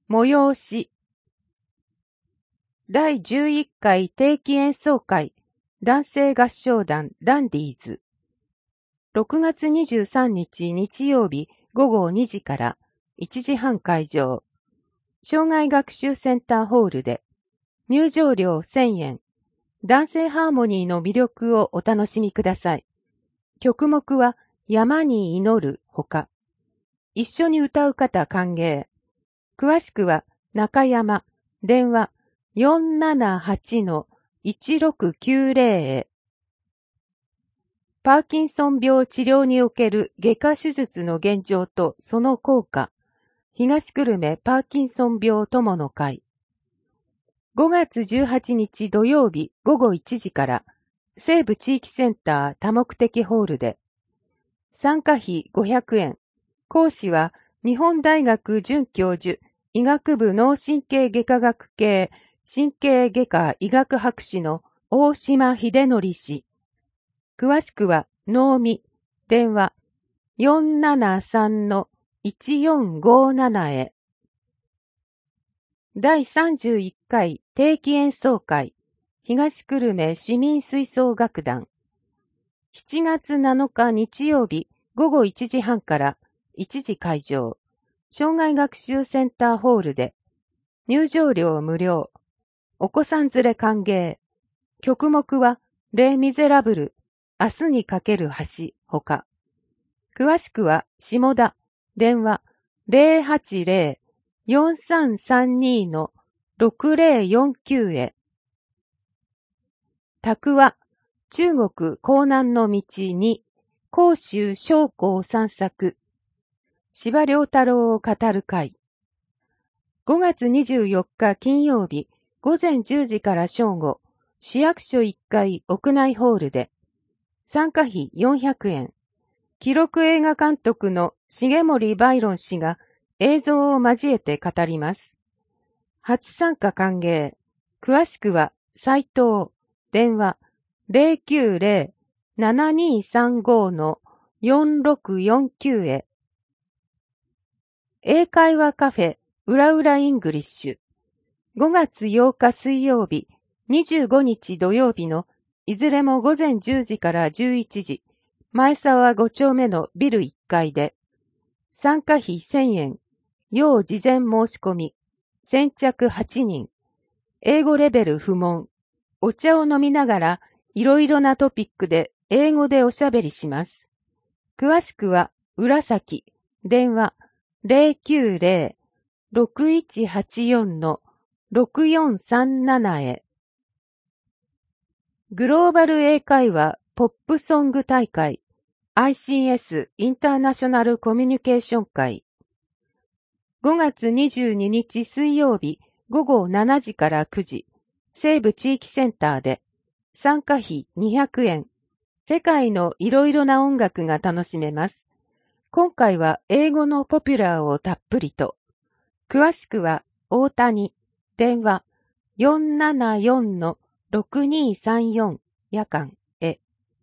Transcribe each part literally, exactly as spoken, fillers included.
催し。だいじゅういっかい定期演奏会男性合唱団ダンディーズ。ろくがつにじゅうさんにち日曜日ごごにじからいちじはん会場。障害学習センターホールで。入場料せんえん。男性ハーモニーの魅力をお楽しみください。曲目は山に祈るほか。一緒に歌う方歓迎。詳しくは中山、電話 よんななはちのいちろくきゅうぜろ へ。パーキンソン病治療における外科手術の現状とその効果。東久留米パーキンソン病友の会。ごがつじゅうはちにち土曜日ごごいちじから西部地域センター多目的ホールで。参加費ごひゃくえん。講師は日本大学准教授医学部脳神経外科学系神経外科医学博士の大島秀則氏。詳しくは能見、電話 よんななさんのいちよんごなな へ。だいさんじゅういっかい定期演奏会東久留米市民吹奏楽団。しちがつなのか日曜日ごごいちじはんからいちじ会場。障害学習センターホールで。入場料無料。お子さん連れ歓迎。曲目はレイ・ミゼラブル、明日にかける橋ほか。詳しくは下田、電話 ゼロはちゼロ よんさんさんに のろくぜろよんきゅう へ。宅は中国江南の道に甲州将校散策。司馬遼太郎を語る会。ごがつにじゅうよっか金曜日ごぜんじゅうじから正午、市役所いっかい屋内ホールで。参加費よんひゃくえん。記録映画監督の重森バイロン氏が映像を交えて語ります。初参加歓迎。詳しくは斉藤、電話 ゼロきゅうゼロ ななにさんごのよんろくよんきゅう へ。英会話カフェうらうらイングリッシュ。ごがつようか水曜日、にじゅうごにち土曜日のいずれもごぜんじゅうじからじゅういちじ、前沢ごちょうめのビルいっかいで。参加費せんえん。要事前申し込み。先着はちにん。英語レベル不問。お茶を飲みながらいろいろなトピックで英語でおしゃべりします。詳しくは浦崎、電話 ゼロきゅうゼロ ろくいちはちよんのろくよんさんなな へ。グローバル英会話ポップソング大会 アイシーエス インターナショナルコミュニケーション会。ごがつにじゅうににち水曜日ごごしちじからくじ、西部地域センターで。参加費にひゃくえん。世界のいろいろな音楽が楽しめます。今回は英語のポピュラーをたっぷりと。詳しくは大谷、電話 よんななよんのろくにさんよん 夜間へ。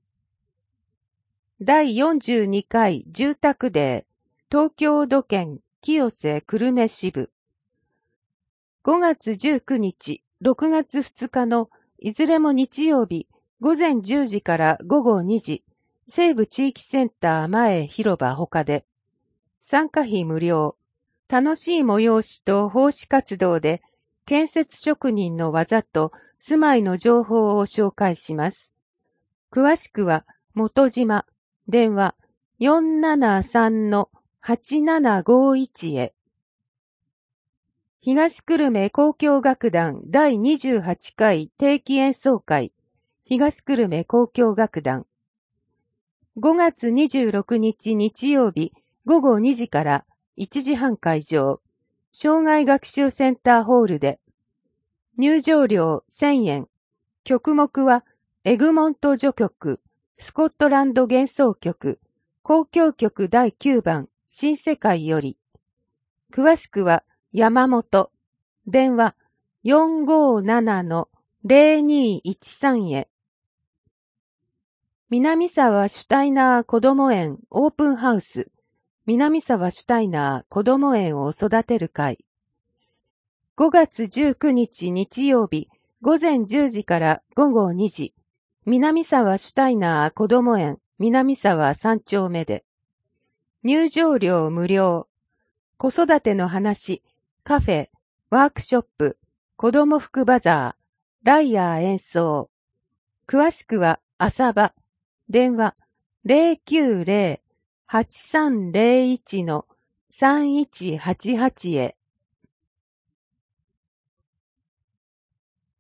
だいよんじゅうにかい住宅デー東京土建清瀬久留米支部。ごがつじゅうくにち、ろくがつふつかのいずれも日曜日ごぜんじゅうじからごごにじ、西部地域センター前広場他で。参加費無料。楽しい催しと奉仕活動で建設職人の技と住まいの情報を紹介します。詳しくは元島、電話 よんななさんのはちななごいち へ。東久留米交響楽団だいにじゅうはちかい定期演奏会東久留米交響楽団。ごがつにじゅうろくにち日曜日ごごにじからいちじはん会場。障害学習センターホールで。入場料せんえん。曲目はエグモント序曲、スコットランド幻想曲、交響曲だいきゅうばん、新世界より。詳しくは山本、電話 よんごななのゼロにいちさん へ。南沢シュタイナーこども園オープンハウス、南沢シュタイナーこども園を育てる会。 ごがつじゅうくにち日曜日、午前じゅうじから午後にじ、南沢シュタイナーこども園南沢さん丁目で。入場料無料。子育ての話、カフェ、ワークショップ、子ども服バザー、ライヤー演奏。詳しくは朝場。電話 ゼロきゅうゼロ はちさんゼロいち さんいちはちはち へ。